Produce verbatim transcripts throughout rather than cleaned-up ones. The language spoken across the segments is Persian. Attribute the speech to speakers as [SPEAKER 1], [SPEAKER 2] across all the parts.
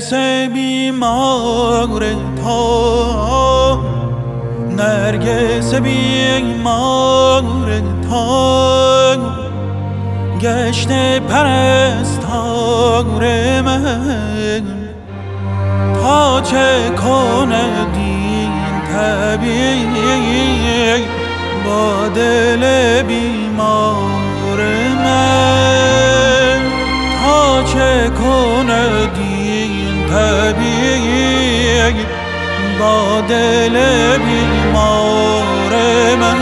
[SPEAKER 1] نرگس بیمار تا نرگس بیمار تا گشت پرستار من تا چه کند این طبیب با دل بیمار من تا چه کند این طبیب با دل بیمار من.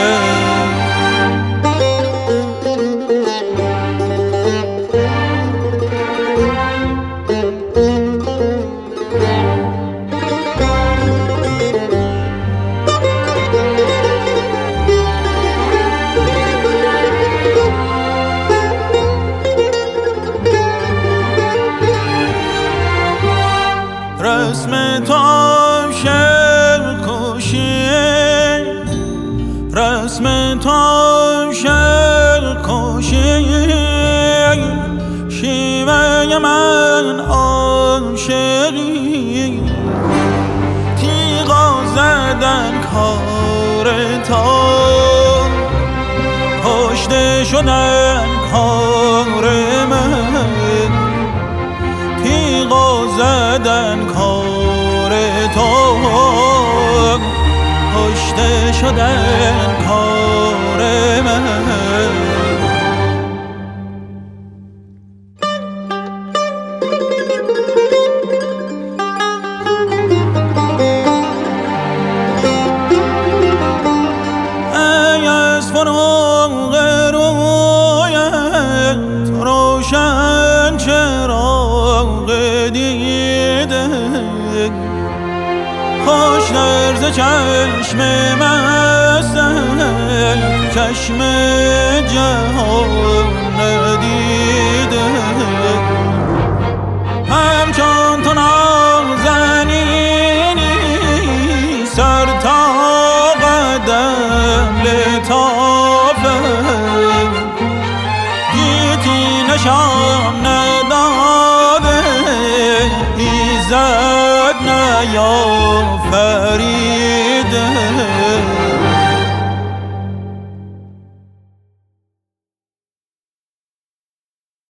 [SPEAKER 1] رسم تو عاشق کشی رسم تو عاشق کشی شیوه من عاشقی تیغا زدن کار تو کشته شدن کار من تیغا زدن کار تو کشته شدن کار من. ای از فراق رویت روشن چراغ دیده خوش درز چشم مستت چشم جهان ندیده همچون تو نازنینی سر تا قدم لطافت گیتی نشان نداده ایزد نیافرید